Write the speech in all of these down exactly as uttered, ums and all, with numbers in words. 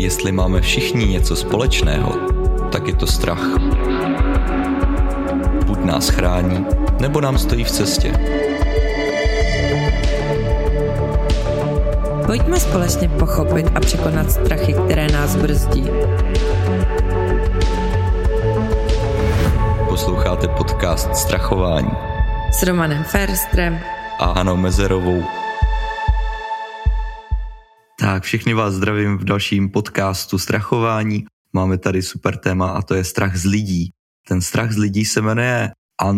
Jestli máme všichni něco společného, tak je to strach. Buď nás chrání, nebo nám stojí v cestě. Pojďme společně pochopit a překonat strachy, které nás brzdí. Posloucháte podcast Strachování S Romanem Ferstrem a Hanou Mezerovou. Tak, všichni vás zdravím v dalším podcastu Strachování. Máme tady super téma a to je strach z lidí. Ten strach z lidí se jmenuje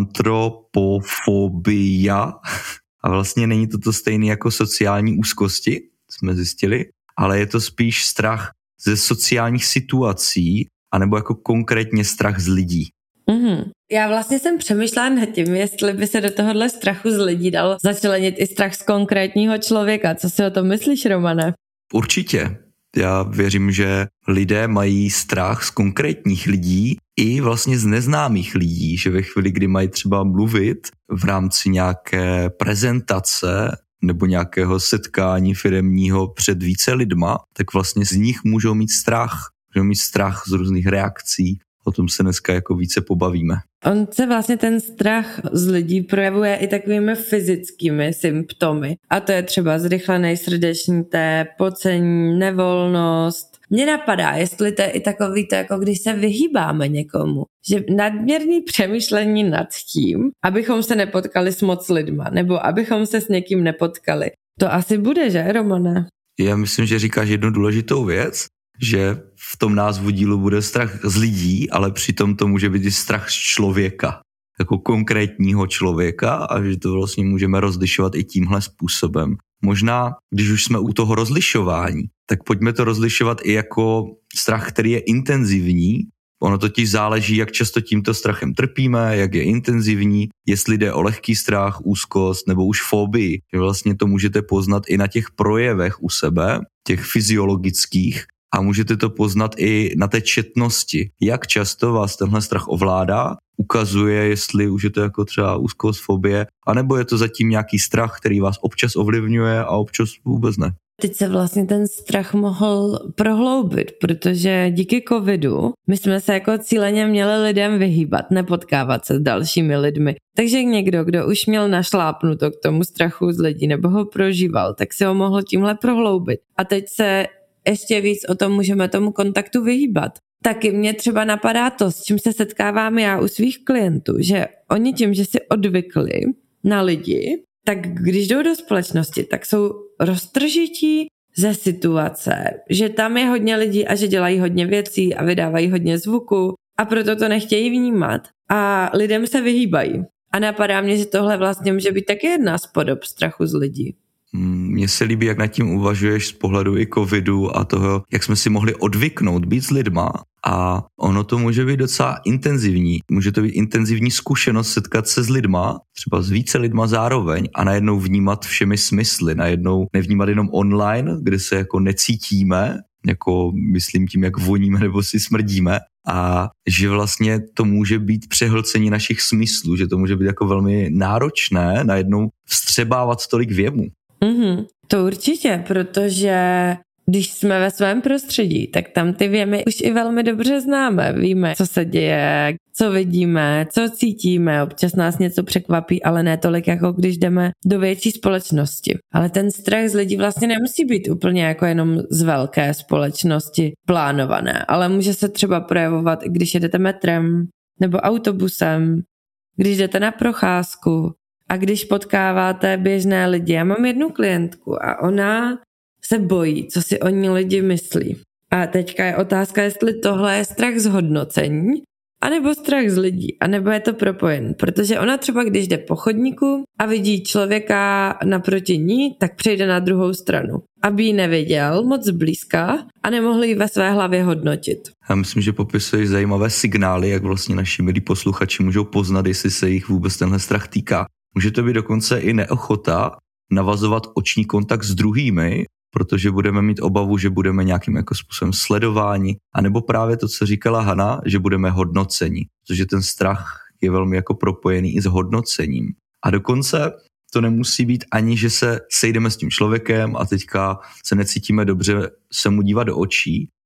antropofobia a vlastně není to to stejné jako sociální úzkosti, jsme zjistili, ale je to spíš strach ze sociálních situací anebo jako konkrétně strach z lidí. Mm-hmm. Já vlastně jsem přemýšlela nad tím, jestli by se do tohohle strachu z lidí dal začlenit i strach z konkrétního člověka. Co si o tom myslíš, Romane? Určitě. Já věřím, že lidé mají strach z konkrétních lidí i vlastně z neznámých lidí, že ve chvíli, kdy mají třeba mluvit v rámci nějaké prezentace nebo nějakého setkání firemního před více lidma, tak vlastně z nich můžou mít strach. Můžou mít strach z různých reakcí. O tom se dneska jako více pobavíme. On se vlastně ten strach z lidí projevuje i takovými fyzickými symptomy. A to je třeba zrychlený srdeční tep, pocení, nevolnost. Mně napadá, jestli to je i takový to, jako když se vyhýbáme někomu. Že nadměrný přemýšlení nad tím, abychom se nepotkali s moc lidma, nebo abychom se s někým nepotkali. To asi bude, že, Romane? Já myslím, že říkáš jednu důležitou věc, že v tom názvu dílu bude strach z lidí, ale přitom to může být i strach z člověka, jako konkrétního člověka, a že to vlastně můžeme rozlišovat i tímhle způsobem. Možná, když už jsme u toho rozlišování, tak pojďme to rozlišovat i jako strach, který je intenzivní. Ono totiž záleží, jak často tímto strachem trpíme, jak je intenzivní, jestli jde o lehký strach, úzkost nebo už fobii. Že vlastně to můžete poznat i na těch projevech u sebe, těch fyziologických, a můžete to poznat i na té četnosti. Jak často vás tenhle strach ovládá, ukazuje, jestli už je to jako třeba úzkost, fobie, anebo je to zatím nějaký strach, který vás občas ovlivňuje a občas vůbec ne. Teď se vlastně ten strach mohl prohloubit, protože díky covidu my jsme se jako cíleně měli lidem vyhýbat, nepotkávat se s dalšími lidmi. Takže někdo, kdo už měl našlápnuto k tomu strachu z lidí nebo ho prožíval, tak se ho mohl tímhle prohloubit. A teď se ještě víc o tom můžeme tomu kontaktu vyhýbat. Taky mě třeba napadá to, s čím se setkávám já u svých klientů, že oni tím, že si odvykli na lidi, tak když jdou do společnosti, tak jsou roztržití ze situace, že tam je hodně lidí a že dělají hodně věcí a vydávají hodně zvuku a proto to nechtějí vnímat a lidem se vyhýbají. A napadá mě, že tohle vlastně může být taky jedna z podob strachu z lidí. Mně se líbí, jak nad tím uvažuješ z pohledu i covidu a toho, jak jsme si mohli odvyknout být s lidma, a ono to může být docela intenzivní. Může to být intenzivní zkušenost setkat se s lidma, třeba s více lidma zároveň a najednou vnímat všemi smysly, najednou nevnímat jenom online, kde se jako necítíme, jako myslím tím, jak voníme nebo si smrdíme, a že vlastně to může být přehlcení našich smyslů, že to může být jako velmi náročné najednou vstřebávat tolik věmu. Mm-hmm, to určitě, protože když jsme ve svém prostředí, tak tam ty věmy už i velmi dobře známe. Víme, co se děje, co vidíme, co cítíme. Občas nás něco překvapí, ale ne tolik, jako když jdeme do větší společnosti. Ale ten strach z lidí vlastně nemusí být úplně jako jenom z velké společnosti plánované, ale může se třeba projevovat, i když jedete metrem nebo autobusem, když jdete na procházku a když potkáváte běžné lidi. Já mám jednu klientku a ona se bojí, co si o ní lidi myslí. A teďka je otázka, jestli tohle je strach z hodnocení, anebo strach z lidí, anebo je to propojen. Protože ona třeba, když jde po chodníku a vidí člověka naproti ní, tak přejde na druhou stranu. Aby ji neviděl moc zblízka a nemohli ji ve své hlavě hodnotit. Já myslím, že popisuješ zajímavé signály, jak vlastně naši milí posluchači můžou poznat, jestli se jich vůbec tenhle strach týká. Může to být dokonce i neochota navazovat oční kontakt s druhými, protože budeme mít obavu, že budeme nějakým jako způsobem sledováni, anebo právě to, co říkala Hana, že budeme hodnoceni, protože ten strach je velmi jako propojený i s hodnocením. A dokonce to nemusí být ani, že se sejdeme s tím člověkem a teďka se necítíme dobře se mu dívat do očí,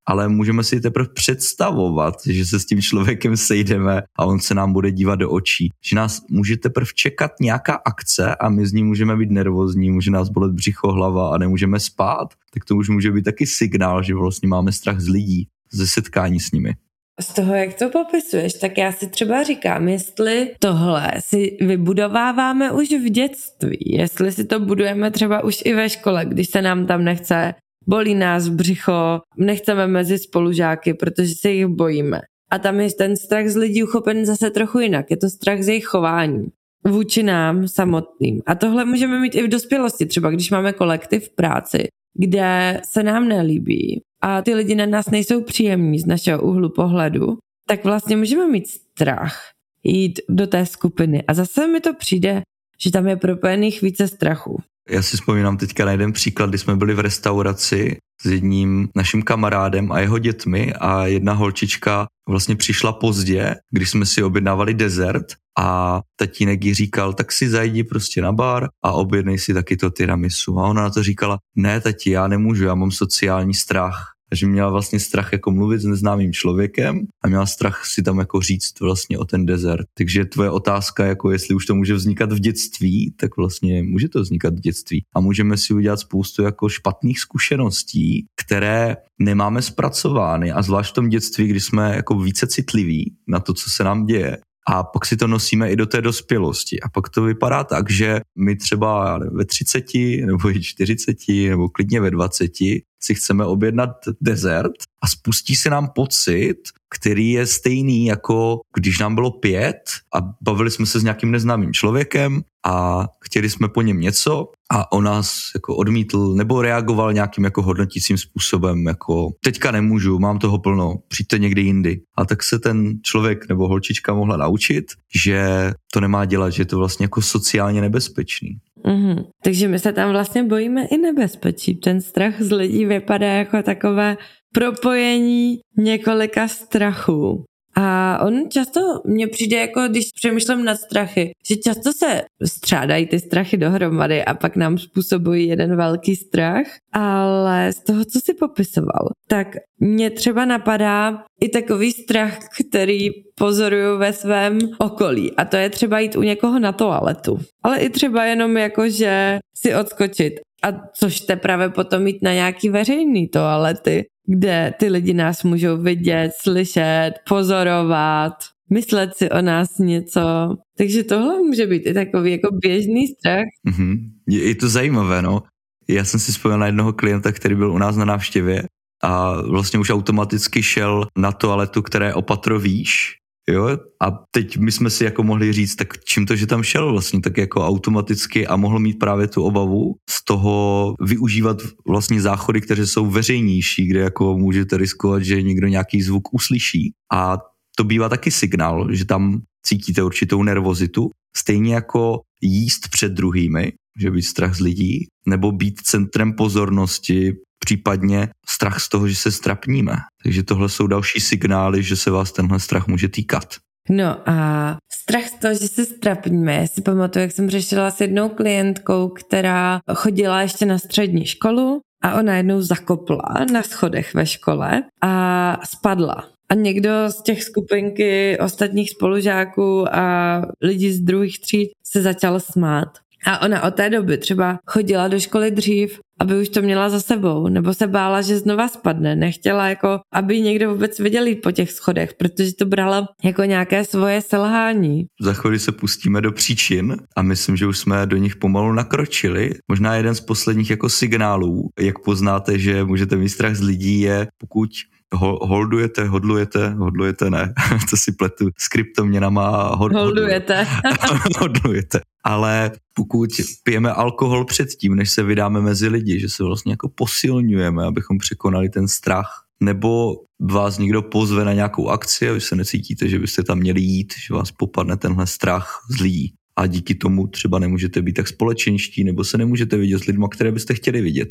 ale můžeme si teprve představovat, že se s tím člověkem sejdeme a on se nám bude dívat do očí. Že nás může teprve čekat nějaká akce a my z ní můžeme být nervózní, může nás bolet břicho, hlava a nemůžeme spát, tak to už může být taky signál, že vlastně máme strach z lidí, ze setkání s nimi. Z toho, jak to popisuješ, tak já si třeba říkám, jestli tohle si vybudováváme už v dětství, jestli si to budujeme třeba už i ve škole, když se nám tam nechce, bolí nás břicho, nechceme mezi spolužáky, protože se jich bojíme. A tam je ten strach z lidí uchopen zase trochu jinak, je to strach z jejich chování vůči nám samotným. A tohle můžeme mít i v dospělosti, třeba když máme kolektiv v práci, kde se nám nelíbí a ty lidi na nás nejsou příjemní z našeho úhlu pohledu, tak vlastně můžeme mít strach jít do té skupiny. A zase mi to přijde, že tam je propojených více strachu. Já si vzpomínám teďka na jeden příklad, kdy jsme byli v restauraci s jedním naším kamarádem a jeho dětmi a jedna holčička vlastně přišla pozdě, když jsme si objednávali dezert a tatínek jí říkal, tak si zajdi prostě na bar a objednej si taky to tiramisu. A ona na to říkala, ne tati, já nemůžu, já mám sociální strach. Takže měla vlastně strach jako mluvit s neznámým člověkem a měla strach si tam jako říct vlastně o ten dezert. Takže tvoje otázka, jako jestli už to může vznikat v dětství, tak vlastně může to vznikat v dětství. A můžeme si udělat spoustu jako špatných zkušeností, které nemáme zpracovány a zvlášť v tom dětství, kdy jsme jako více citliví na to, co se nám děje. A pak si to nosíme i do té dospělosti. A pak to vypadá tak, že my třeba ve třiceti nebo i čtyřiceti nebo klidně ve dvaceti si chceme objednat dezert a spustí se nám pocit, který je stejný jako když nám bylo pět a bavili jsme se s nějakým neznámým člověkem a chtěli jsme po něm něco a on nás jako odmítl nebo reagoval nějakým jako hodnotícím způsobem, jako teďka nemůžu, mám toho plno, přijďte někdy jindy. A tak se ten člověk nebo holčička mohla naučit, že to nemá dělat, že je to vlastně jako sociálně nebezpečný. Mm-hmm. Takže my se tam vlastně bojíme i nebezpečí. Ten strach z lidí vypadá jako takové propojení několika strachů. A on často mně přijde, jako když přemýšlím nad strachy, že často se střádají ty strachy dohromady a pak nám způsobují jeden velký strach, ale z toho, co jsi popisoval, tak mě třeba napadá i takový strach, který pozoruju ve svém okolí, a to je třeba jít u někoho na toaletu, ale i třeba jenom jako, že si odskočit, a což teprve potom jít na nějaký veřejný toalety, kde ty lidi nás můžou vidět, slyšet, pozorovat, myslet si o nás něco. Takže tohle může být i takový jako běžný strach. Mm-hmm. Je, je to zajímavé, no. Já jsem si vzpomněl na jednoho klienta, který byl u nás na návštěvě a vlastně už automaticky šel na toaletu, které opatro výš. Jo? A teď my jsme si jako mohli říct, tak čím to, že tam šel vlastně tak jako automaticky a mohl mít právě tu obavu z toho využívat vlastně záchody, které jsou veřejnější, kde jako můžete riskovat, že někdo nějaký zvuk uslyší. A to bývá taky signál, že tam cítíte určitou nervozitu, stejně jako jíst před druhými, že být strach z lidí, nebo být centrem pozornosti, případně strach z toho, že se strapníme. Takže tohle jsou další signály, že se vás tenhle strach může týkat. No a strach z toho, že se strapníme. Já si pamatuju, jak jsem řešila s jednou klientkou, která chodila ještě na střední školu a ona jednou zakopla na schodech ve škole a spadla. A někdo z těch skupinky ostatních spolužáků a lidí z druhých tříd se začal smát. A ona od té doby třeba chodila do školy dřív, aby už to měla za sebou, nebo se bála, že znova spadne. Nechtěla, jako, aby někdo vůbec viděl jít po těch schodech, protože to brala jako nějaké svoje selhání. Za chvíli se pustíme do příčin a myslím, že už jsme do nich pomalu nakročili. Možná jeden z posledních jako signálů, jak poznáte, že můžete mít strach z lidí, je pokud holdujete, hodlujete, hodlujete ne, to si pletu s kryptoměnama. Hod, holdujete. hodlujete. Ale pokud pijeme alkohol předtím, než se vydáme mezi lidi, že se vlastně jako posilňujeme, abychom překonali ten strach, nebo vás někdo pozve na nějakou akci a vy se necítíte, že byste tam měli jít, že vás popadne tenhle strach z lidí. A díky tomu třeba nemůžete být tak společenští, nebo se nemůžete vidět s lidmi, které byste chtěli vidět.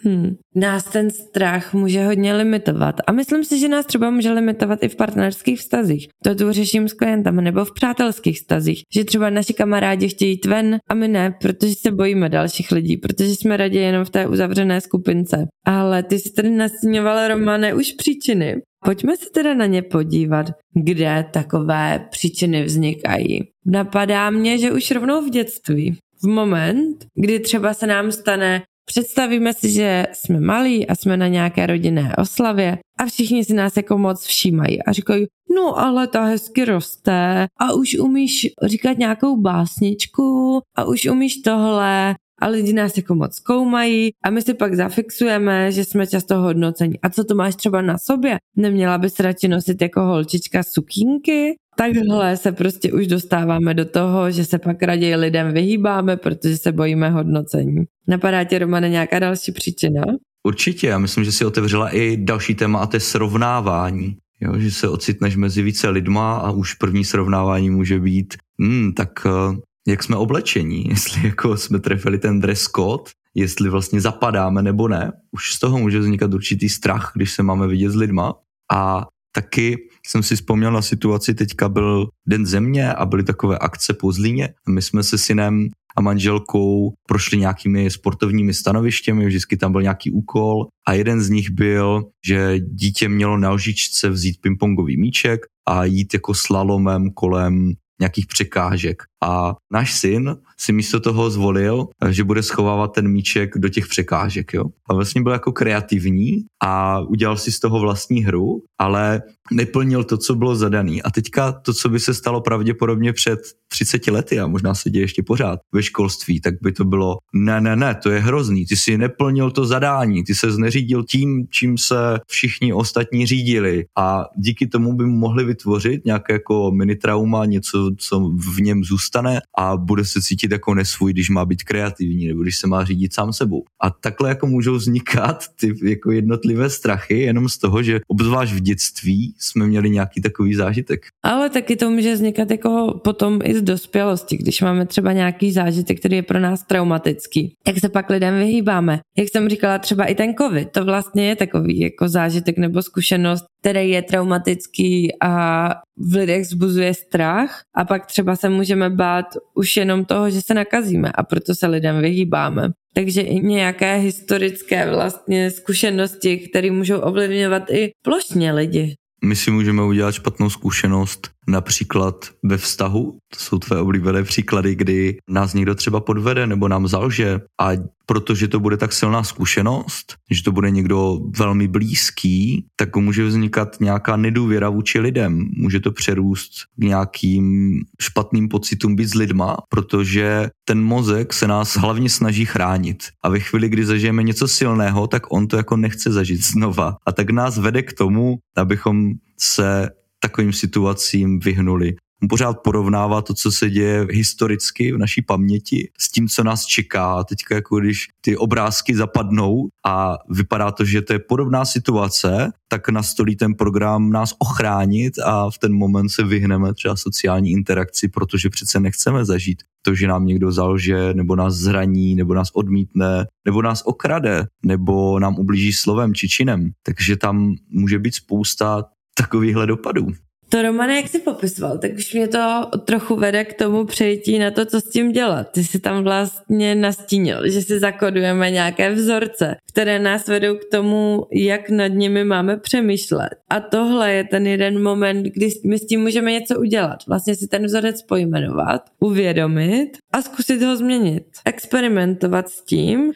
Hmm. Nás ten strach může hodně limitovat a myslím si, že nás třeba může limitovat i v partnerských vztazích. To tu řeším s klientami nebo v přátelských vztazích, že třeba naši kamarádi chtějí jít ven a my ne, protože se bojíme dalších lidí, protože jsme raději jenom v té uzavřené skupince. Ale ty jsi tady nastíňovala, Romane, už příčiny. Pojďme se teda na ně podívat, kde takové příčiny vznikají. Napadá mě, že už rovnou v dětství. V moment, kdy třeba se nám stane, představíme si, že jsme malí a jsme na nějaké rodinné oslavě a všichni si nás jako moc všímají a říkají, no ale ta hezky roste a už umíš říkat nějakou básničku a už umíš tohle a lidi nás jako moc zkoumají a my si pak zafixujeme, že jsme často hodnoceni. A co to máš třeba na sobě? Neměla bys radši nosit jako holčička sukínky? Takhle se prostě už dostáváme do toho, že se pak raději lidem vyhýbáme, protože se bojíme hodnocení. Napadá tě, Romane, nějaká další příčina? Určitě, já myslím, že si otevřela i další téma a to je srovnávání. Jo, že se ocitneš mezi více lidma a už první srovnávání může být, hmm, tak jak jsme oblečení, jestli jako jsme trefili ten dress code, jestli vlastně zapadáme nebo ne. Už z toho může vznikat určitý strach, když se máme vidět s lidma. A taky jsem si vzpomněl na situaci, teďka byl Den země a byly takové akce po Zlíně. My jsme se synem a manželkou prošli nějakými sportovními stanovištěmi, vždycky tam byl nějaký úkol a jeden z nich byl, že dítě mělo na lžičce vzít pingpongový míček a jít jako slalomem kolem nějakých překážek. A náš syn si místo toho zvolil, že bude schovávat ten míček do těch překážek. Jo? A vlastně byl jako kreativní a udělal si z toho vlastní hru, ale neplnil to, co bylo zadaný. A teďka to, co by se stalo pravděpodobně před třiceti lety a možná se děje ještě pořád ve školství, tak by to bylo ne, ne, ne, to je hrozný, ty si neplnil to zadání, ty se zneřídil tím, čím se všichni ostatní řídili a díky tomu by mohli vytvořit nějaké jako mini trauma, něco, co v něm zůstane a bude se cítit jako nesvůj, když má být kreativní nebo když se má řídit sám sebou. A takhle jako můžou vznikat ty jako jednotlivé strachy jenom z toho, že obzvlášť v dětství jsme měli nějaký takový zážitek. Ale taky to může vznikat jako potom i z dospělosti, když máme třeba nějaký zážitek, který je pro nás traumatický. Jak se pak lidem vyhýbáme? Jak jsem říkala, třeba i ten covid, to vlastně je takový jako zážitek nebo zkušenost, který je traumatický a v lidech vzbuzuje strach a pak třeba se můžeme bát už jenom toho, že se nakazíme a proto se lidem vyhýbáme. Takže i nějaké historické vlastně zkušenosti, které můžou ovlivňovat i plošně lidi. My si můžeme udělat špatnou zkušenost například ve vztahu. To jsou tvé oblíbené příklady, kdy nás někdo třeba podvede nebo nám zalže a protože to bude tak silná zkušenost, že to bude někdo velmi blízký, tak může vznikat nějaká nedůvěra vůči lidem. Může to přerůst k nějakým špatným pocitům být s lidma, protože ten mozek se nás hlavně snaží chránit. A ve chvíli, kdy zažijeme něco silného, tak on to jako nechce zažít znova. A tak nás vede k tomu, abychom se takovým situacím vyhnuli. On pořád porovnává to, co se děje historicky v naší paměti s tím, co nás čeká. A teďka jako když ty obrázky zapadnou a vypadá to, že to je podobná situace, tak nastolí ten program nás ochránit a v ten moment se vyhneme třeba sociální interakci, protože přece nechceme zažít to, že nám někdo zalže, nebo nás zraní, nebo nás odmítne, nebo nás okrade, nebo nám ublíží slovem či činem. Takže tam může být spousta takovýchhle dopadů. To, Romane, jak jsi popisoval, tak už mě to trochu vede k tomu přejítí na to, co s tím dělat. Ty jsi tam vlastně nastínil, že si zakodujeme nějaké vzorce, které nás vedou k tomu, jak nad nimi máme přemýšlet. A tohle je ten jeden moment, kdy my s tím můžeme něco udělat. Vlastně si ten vzorec pojmenovat, uvědomit a zkusit ho změnit. Experimentovat s tím,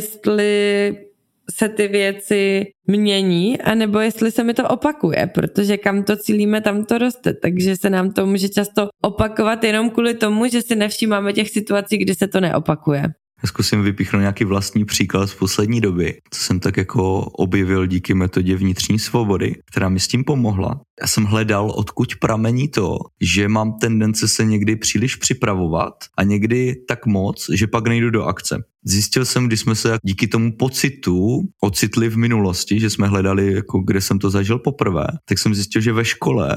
jestli se ty věci mění, anebo jestli se mi to opakuje, protože kam to cílíme, tam to roste, takže se nám to může často opakovat jenom kvůli tomu, že si nevšímáme těch situací, kdy se to neopakuje. Já zkusím vypíchnout nějaký vlastní příklad z poslední doby, co jsem tak jako objevil díky metodě vnitřní svobody, která mi s tím pomohla. Já jsem hledal, odkud pramení to, že mám tendence se někdy příliš připravovat a někdy tak moc, že pak nejdu do akce. Zjistil jsem, když jsme se díky tomu pocitu ocitli v minulosti, že jsme hledali, jako kde jsem to zažil poprvé, tak jsem zjistil, že ve škole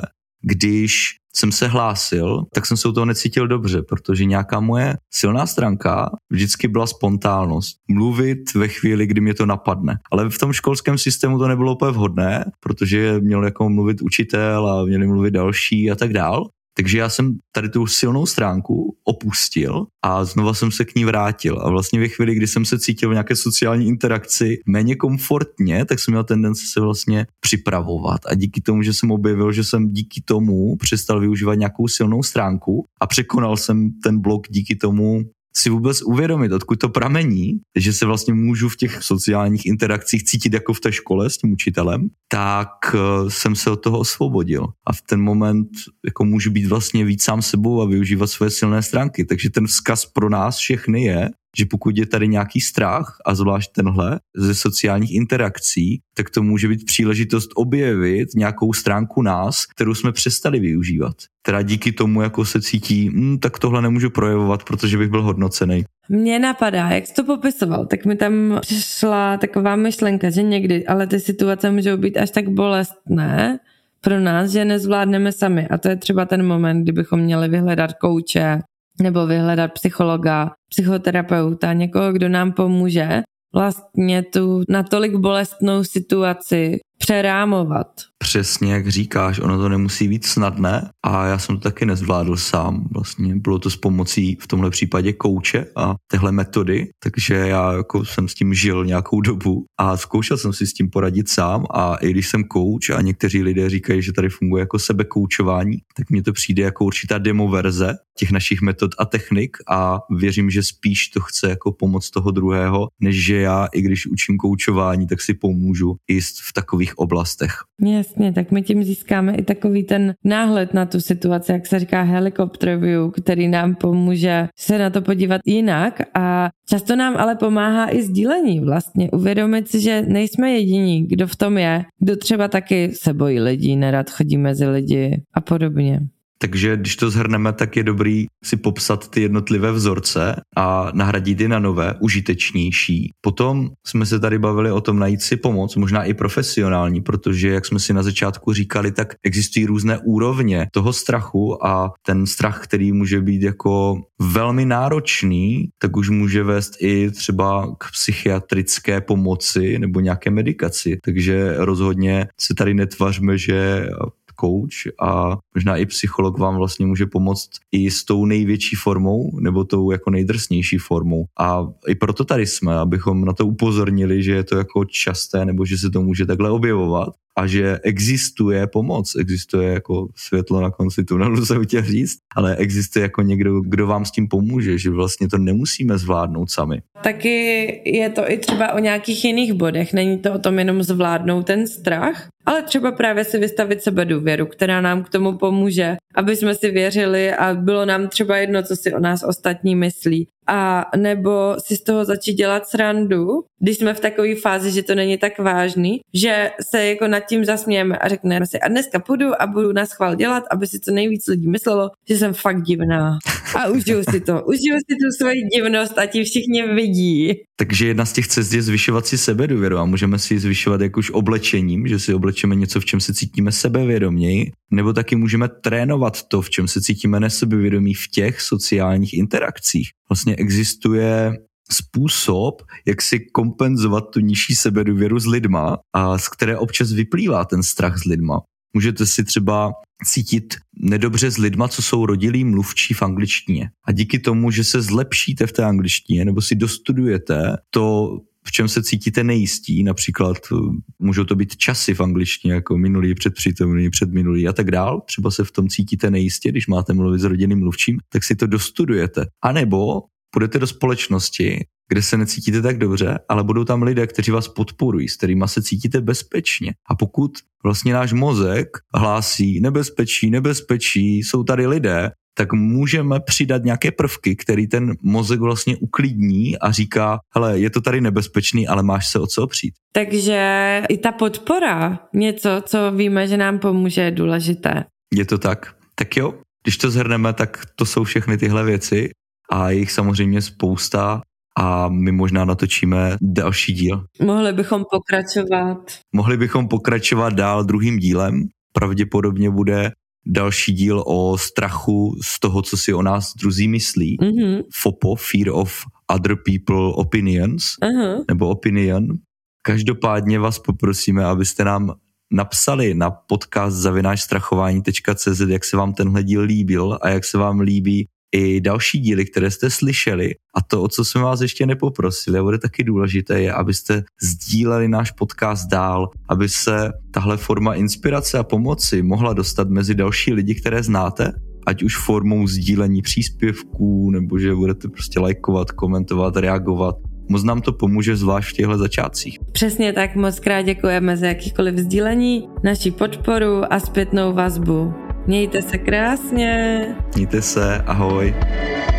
když jsem se hlásil, tak jsem se u toho necítil dobře, protože nějaká moje silná stránka vždycky byla spontánnost. Mluvit ve chvíli, kdy mě to napadne. Ale v tom školském systému to nebylo úplně vhodné, protože měl jako mluvit učitel a měli mluvit další a tak dál. Takže já jsem tady tu silnou stránku opustil a znova jsem se k ní vrátil. A vlastně ve chvíli, kdy jsem se cítil v nějaké sociální interakci méně komfortně, tak jsem měl tendenci se vlastně připravovat. A díky tomu, že jsem objevil, že jsem díky tomu přestal využívat nějakou silnou stránku a překonal jsem ten blok díky tomu, si vůbec uvědomit, odkud to pramení, že se vlastně můžu v těch sociálních interakcích cítit jako v té škole s tím učitelem, tak jsem se od toho osvobodil. A v ten moment jako můžu být vlastně víc sám sebou a využívat svoje silné stránky. Takže ten vzkaz pro nás všechny je, že pokud je tady nějaký strach, a zvlášť tenhle, ze sociálních interakcí, tak to může být příležitost objevit nějakou stránku nás, kterou jsme přestali využívat. Teda díky tomu, jako se cítí, hm, tak tohle nemůžu projevovat, protože bych byl hodnocený. Mně napadá, jak jsi to popisoval, tak mi tam přišla taková myšlenka, že někdy, ale ty situace můžou být až tak bolestné pro nás, že nezvládneme sami. A to je třeba ten moment, kdybychom měli vyhledat kouče, nebo vyhledat psychologa, psychoterapeuta, někoho, kdo nám pomůže vlastně tu natolik bolestnou situaci přerámovat. Přesně jak říkáš, ono to nemusí být snadné a já jsem to taky nezvládl sám. Vlastně bylo to s pomocí v tomhle případě kouče a téhle metody, takže já jako jsem s tím žil nějakou dobu a zkoušel jsem si s tím poradit sám a i když jsem kouč a někteří lidé říkají, že tady funguje jako sebekoučování, tak mně to přijde jako určitá demoverze těch našich metod a technik a věřím, že spíš to chce jako pomoc toho druhého, než že já, i když učím koučování, tak si pomůžu i v takových oblastech. Jasně, tak my tím získáme i takový ten náhled na tu situaci, jak se říká helicopter view, který nám pomůže se na to podívat jinak a často nám ale pomáhá i sdílení vlastně. Uvědomit si, že nejsme jediní, kdo v tom je, kdo třeba taky se bojí lidí, nerad chodí mezi lidi a podobně. Takže když to shrneme, tak je dobrý si popsat ty jednotlivé vzorce a nahradit je na nové, užitečnější. Potom jsme se tady bavili o tom najít si pomoc, možná i profesionální, protože jak jsme si na začátku říkali, tak existují různé úrovně toho strachu a ten strach, který může být jako velmi náročný, tak už může vést i třeba k psychiatrické pomoci nebo nějaké medikaci. Takže rozhodně se tady netvařme, že coach a možná i psycholog vám vlastně může pomoct i s tou největší formou nebo tou jako nejdrsnější formou. A i proto tady jsme, abychom na to upozornili, že je to jako časté nebo že se to může takhle objevovat a že existuje pomoc, existuje jako světlo na konci tunelu, se chtěl říct, ale existuje jako někdo, kdo vám s tím pomůže, že vlastně to nemusíme zvládnout sami. Taky je to i třeba o nějakých jiných bodech, není to o tom jenom zvládnout ten strach, ale třeba právě si vystavit sebedůvěru, která nám k tomu pomůže, aby jsme si věřili a bylo nám třeba jedno, co si o nás ostatní myslí. A nebo si z toho začít dělat srandu, když jsme v takové fázi, že to není tak vážný, že se jako nad tím zasmějeme a řekneme si a dneska půjdu a budu naschvál dělat, aby si to nejvíc lidí myslelo, že jsem fakt divná. A užiju si to. Užiju si tu svoji divnost a ti všichni vidí. Takže jedna z těch cest je zvyšovat si sebedůvěru a můžeme si zvyšovat jak už oblečením, že si oblečeme něco, v čem se cítíme sebevědoměji, nebo taky můžeme trénovat to, v čem se cítíme nesebevědomí v těch sociálních interakcích. Vlastně existuje způsob, jak si kompenzovat tu nižší sebedůvěru s lidma a z které občas vyplývá ten strach s lidma. Můžete si třeba cítit nedobře s lidma, co jsou rodilí mluvčí v angličtině. A díky tomu, že se zlepšíte v té angličtině nebo si dostudujete to, v čem se cítíte nejistí, například můžou to být časy v angličtině, jako minulý, předpřítomný, předminulý a tak dál. Třeba se v tom cítíte nejistě, když máte mluvit s rodinným mluvčím, tak si to dostudujete. A nebo půjdete do společnosti, kde se necítíte tak dobře, ale budou tam lidé, kteří vás podporují, s kterými se cítíte bezpečně. A pokud vlastně náš mozek hlásí nebezpečí, nebezpečí, jsou tady lidé, tak můžeme přidat nějaké prvky, který ten mozek vlastně uklidní a říká, hele, je to tady nebezpečný, ale máš se o co opřít. Takže i ta podpora, něco, co víme, že nám pomůže, je důležité. Je to tak. Tak jo, když to shrneme, tak to jsou všechny tyhle věci a jich samozřejmě spousta a my možná natočíme další díl. Mohli bychom pokračovat. Mohli bychom pokračovat dál druhým dílem. Pravděpodobně bude další díl o strachu z toho, co si o nás druzí myslí. Mm-hmm. FOPO, Fear of Other People Opinions, uh-huh. nebo Opinion. Každopádně vás poprosíme, abyste nám napsali na podcast zavináč strachování tečka cé zet, jak se vám tenhle díl líbil a jak se vám líbí i další díly, které jste slyšeli. A to, o co jsme vás ještě nepoprosili, a bude taky důležité, je, abyste sdíleli náš podcast dál, aby se tahle forma inspirace a pomoci mohla dostat mezi další lidi, které znáte, ať už formou sdílení příspěvků, nebo že budete prostě lajkovat, komentovat, reagovat. Moc nám to pomůže, zvlášť v těchto začátcích. Přesně tak, moc krát děkujeme za jakýkoliv sdílení, naši podporu a zpětnou vazbu. Mějte se krásně. Mějte se, ahoj.